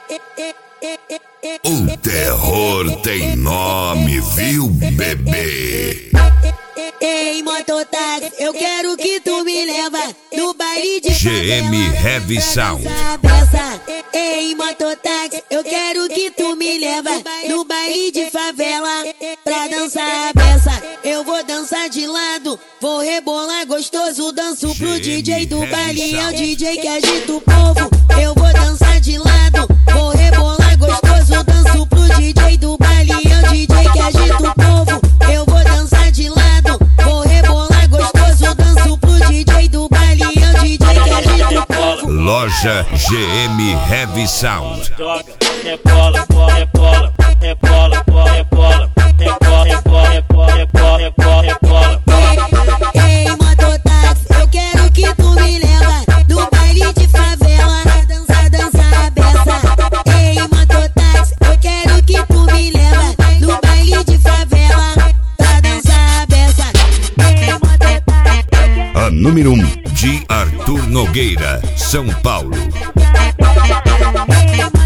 O terror tem nome, viu, bebê? Ei, mototáxi, eu quero que tu me leva no baile de GM Heavy Sound. Ei, mototáxi, eu quero que tu me leva no baile de favela pra dançar a beça. Eu vou dançar de lado, vou rebolar gostoso, danço pro DJ do baile, é o DJ que agita o povo. Eu vou dançar de lado, vou rebolar gostoso, danço pro DJ do baile, é o DJ que agita o povo. Eu vou dançar de lado, vou rebolar gostoso, danço pro DJ do baile, é o DJ que agita o povo. Loja GM Heavy Sound. Rebola, rebola, rebola, rebola, rebola, rebola, rebola, rebola, rebola. Ei, mototáxi, eu quero que tu me leva no baile de favela pra dançar a beça. Ei, mototáxi, eu quero que tu me leva no baile de favela pra dançar a beça. Ei, mototáxi, A número 1 de Arthur Nogueira, São Paulo. Ei,